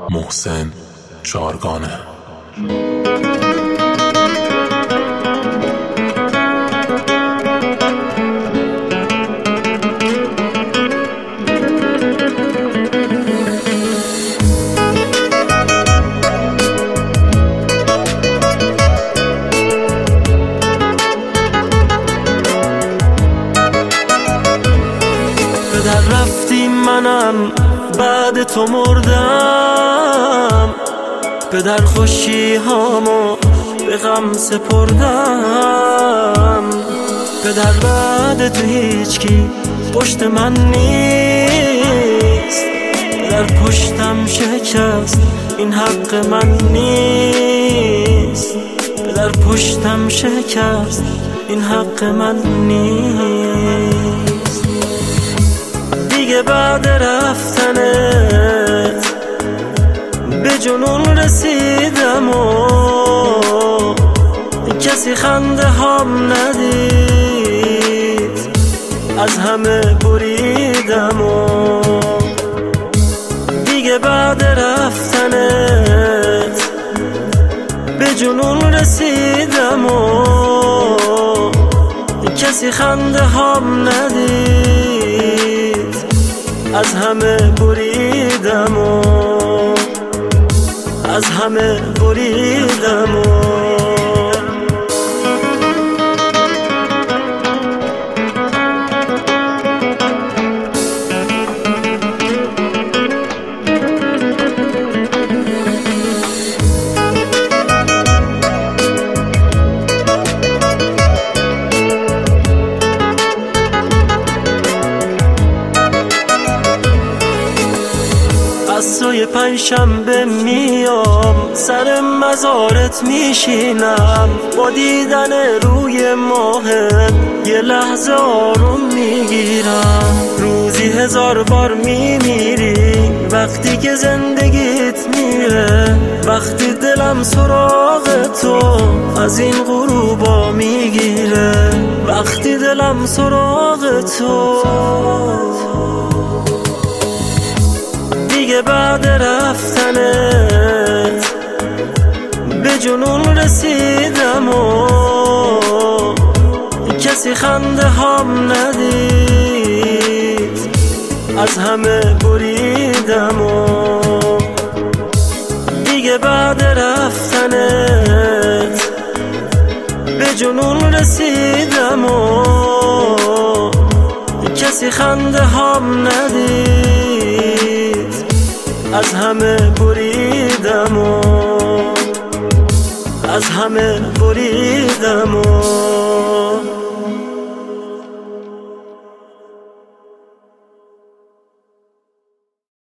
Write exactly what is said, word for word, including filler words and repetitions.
محسن چارگانه. پدر رفتی منم بعد تو مردم، پدر خوشی هامو به غم سپردم. پدر بعد تو هیچکی پشت من نیست، پدر پشتم شکست این حق من نیست، پدر پشتم شکست این حق من نیست. دیگه بعد رفتنت به جنون رسیدم و کسی خنده هم ندید، از همه بریدم و دیگه بعد رفتنت به جنون رسیدم و کسی خنده هم ندید، از همه بریدم و از همه بریدم و سوی پنجشنبه میام سر مزارت میشینم، با دیدن روی ماهت یه لحظه آروم میگیرم. روزی هزار بار میمیری وقتی که زندگیت میره، وقتی دلم سراغ تو از این غروبا میگیره، وقتی دلم سراغ تو. دیگه بعد رفتنت به جنون رسیدم و کسی خنده هم ندید، از همه بریدم و دیگه بعد رفتنت به جنون رسیدم و کسی خنده هم ندید، از همه بریدم و از همه بریدم و